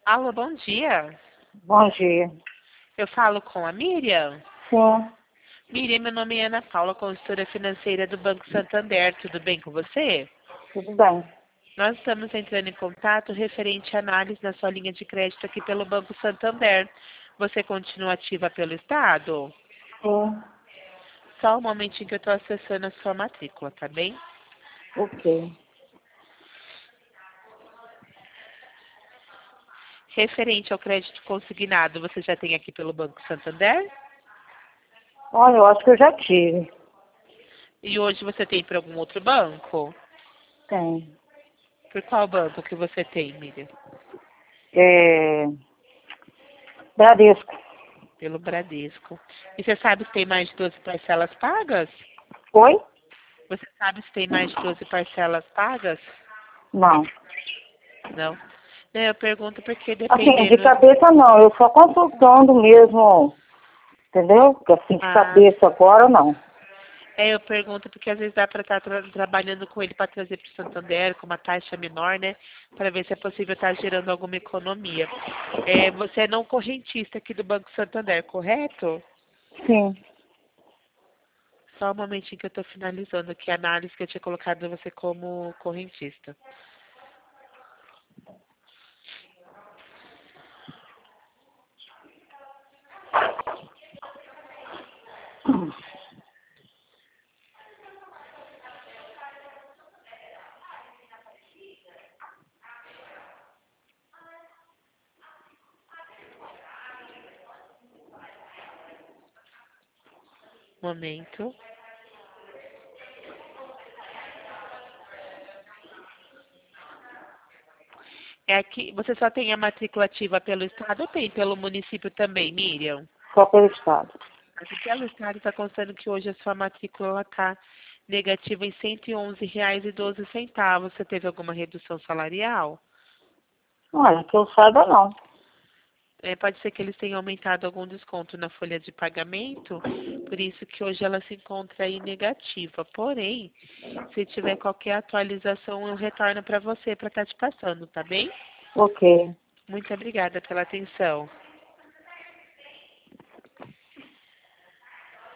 Alô, bom dia. Bom dia. Eu falo com a Miriam. Sim, Miriam, meu nome é Ana Paula, consultora financeira do Banco Santander. Tudo bem com você? tudo bem. Nós estamos entrando em contato referente à análise na sua linha de crédito aqui pelo Banco Santander. Você continua ativa pelo Estado? Sim, Só um momentinho que eu estou acessando a sua matrícula, tá bem? ok. Referente ao crédito consignado, você já tem aqui pelo Banco Santander? Olha, eu acho que eu já tive. E hoje você tem para algum outro banco? Tem. Por qual banco que você tem, Miriam? É... Bradesco. Pelo Bradesco. E você sabe se tem mais de 12 parcelas pagas? Oi? Você sabe se tem mais de 12 parcelas pagas? Não. Não. Eu pergunto porque Assim, de dependendo. cabeça não. Eu só consultando mesmo, entendeu? Porque assim, de Ah, cabeça agora não. eu pergunto porque às vezes dá para estar trabalhando com ele para trazer para o Santander com uma taxa menor, né? Para ver se é possível estar gerando alguma economia. Você é não correntista aqui do Banco Santander, correto? Sim. Só um momentinho que eu estou finalizando aqui a análise que eu tinha colocado você como correntista. Momento. É aqui, você só tem a matrícula ativa pelo Estado ou tem pelo município também, Miriam? Só pelo Estado. Aqui pelo Estado está constando que hoje a sua matrícula está negativa em R$ 111,12. Você teve alguma redução salarial? Olha, que eu saiba não. Pode ser que eles tenham aumentado algum desconto na folha de pagamento, por isso que hoje ela se encontra aí negativa. Porém, se tiver qualquer atualização, eu retorno para você para estar te passando, tá bem? Ok. Muito obrigada pela atenção.